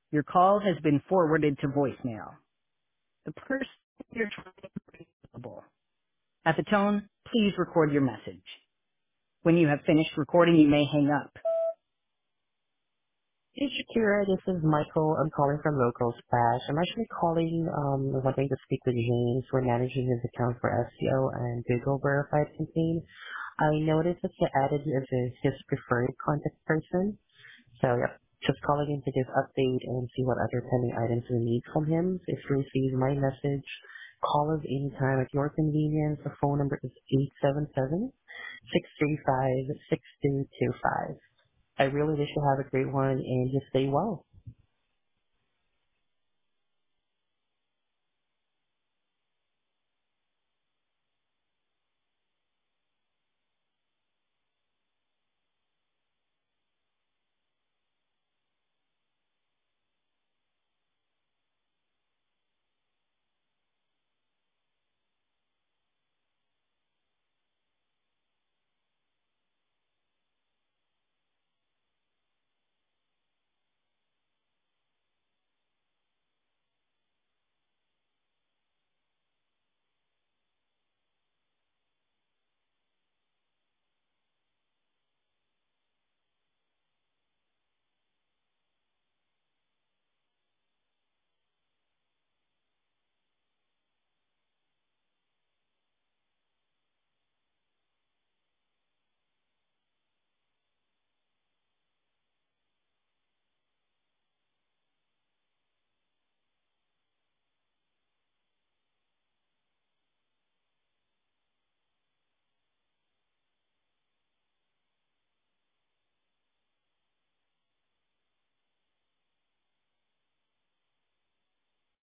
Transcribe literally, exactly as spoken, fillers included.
Your call has been forwarded to voicemail. The person you're trying to reach. At the tone, please record your message. When you have finished recording, you may hang up. Hey Shakira, this is Michael. I'm calling from Local Splash. I'm actually calling, um, wanting to speak with James. We're managing his account for S E O and Google Verified campaign. I noticed that you added you as a- his preferred contact person. So, yep, just calling in to give update and see what other pending items we need from him. If you receive my message, call us anytime at your convenience. The phone number is eight seven seven, six three five, six two two five. I really wish you have a great one and just stay well.